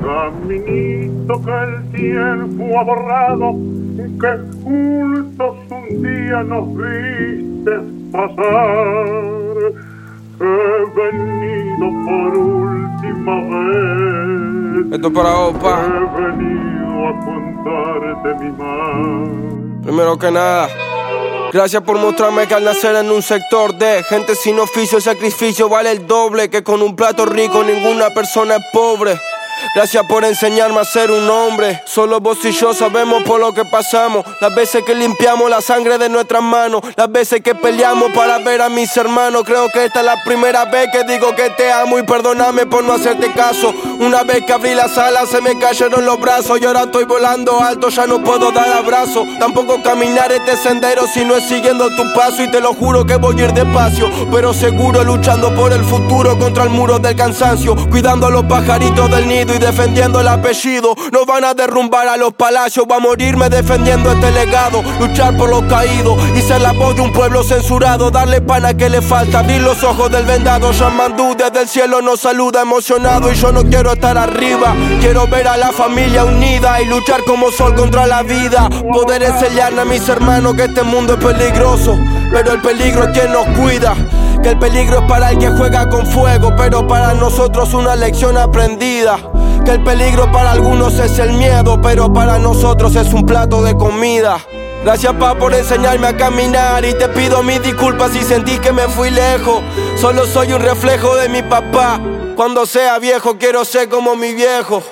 Caminito que el tiempo ha borrado, que juntos un día nos viste pasar. He venido por última vez. Esto es para vos, pa. He venido a contarte mi mal. Primero que nada, gracias por mostrarme que al nacer en un sector de gente sin oficio, el sacrificio vale el doble, que con un plato rico ninguna persona es pobre. Gracias por enseñarme a ser un hombre. Solo vos y yo sabemos por lo que pasamos. Las veces que limpiamos la sangre de nuestras manos, las veces que peleamos para ver a mis hermanos. Creo que esta es la primera vez que digo que te amo, y perdóname por no hacerte caso. Una vez que abrí las alas se me cayeron los brazos, y ahora estoy volando alto, ya no puedo dar abrazo. Tampoco caminar este sendero si no es siguiendo tu paso. Y te lo juro que voy a ir despacio, pero seguro, luchando por el futuro contra el muro del cansancio, cuidando a los pajaritos del nido y defendiendo el apellido. No van a derrumbar a los palacios, va a morirme defendiendo este legado. Luchar por los caídos y ser la voz de un pueblo censurado. Darle pan a que le falta, abrir los ojos del vendado. Yamandú desde el cielo nos saluda emocionado, y yo no quiero estar arriba. Quiero ver a la familia unida y luchar como sol contra la vida. Poder enseñarle a mis hermanos que este mundo es peligroso, pero el peligro es quien nos cuida. Que el peligro es para el que juega con fuego, pero para nosotros una lección aprendida. Que el peligro para algunos es el miedo, pero para nosotros es un plato de comida. Gracias, pa, por enseñarme a caminar, y te pido mis disculpas si sentí que me fui lejos. Solo soy un reflejo de mi papá. Cuando sea viejo quiero ser como mi viejo.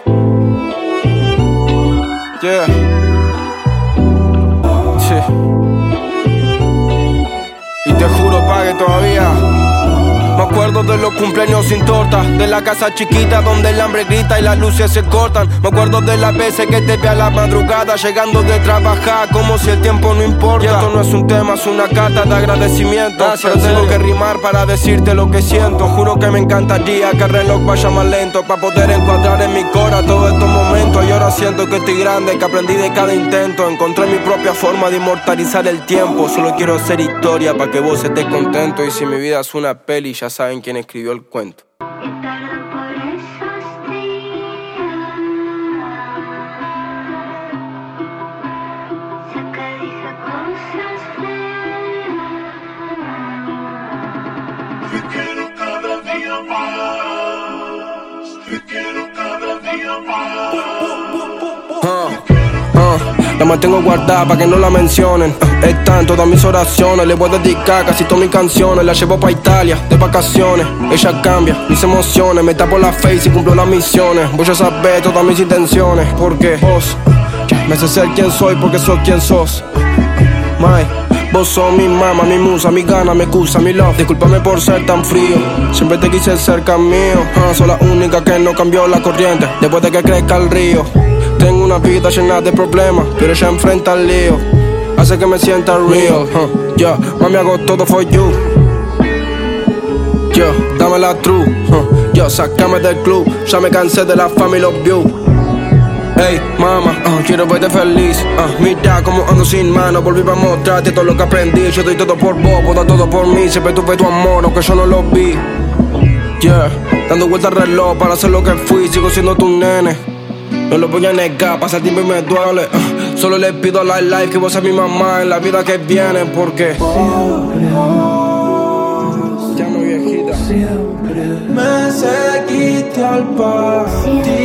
Yeah. Sí. Y te juro, pa, que todavía me acuerdo de los cumpleaños sin torta, de la casa chiquita donde el hambre grita y las luces se cortan. Me acuerdo de las veces que te vi a la madrugada llegando de trabajar como si el tiempo no importa. Y esto no es un tema, es una carta de agradecimiento. Pero tengo que rimar para decirte lo que siento. Juro que me encantaría que el reloj vaya más lento, para poder encuadrar en mi cora todos estos momentos. Y ahora siento que estoy grande, que aprendí de cada intento. Encontré mi propia forma de inmortalizar el tiempo. Solo quiero hacer historia para que vos estés contento. Y si mi vida es una peli, ya saben quién escribió el cuento. Te quiero cada día más. Te quiero cada día más. La mantengo guardada para que no la mencionen. Está en todas mis oraciones. Le voy a dedicar casi todas mis canciones. La llevo pa' Italia de vacaciones. Ella cambia mis emociones, me tapo la face y cumplo las misiones. Voy a saber todas mis intenciones, porque vos me haces ser quien soy, porque sos quien sos. Mai, vos sos mi mamá, mi musa, mi gana, mi excusa, mi love. Discúlpame por ser tan frío, siempre te quise cerca mío. Soy la única que no cambió la corriente después de que crezca el río. Tengo una vida llena de problemas, pero ella enfrenta el lío. Hace que me sienta real. Yo, mami, hago todo for you. Yo, dame la true. Yo, sácame del club. Ya me cansé de la family of you. Hey, mama, quiero verte feliz. Mira cómo ando sin mano. Volví para mostrarte todo lo que aprendí. Yo doy todo por vos, vos das todo por mí. Siempre tuve tu amor, aunque yo no lo vi. Yeah, dando vueltas al reloj para ser lo que fui. Sigo siendo tu nene, no lo voy a negar, pasa el tiempo y me duele. Solo le pido a la life que vos seas mi mamá en la vida que viene, porque ya muy viejita. Siempre me seguiste al patio.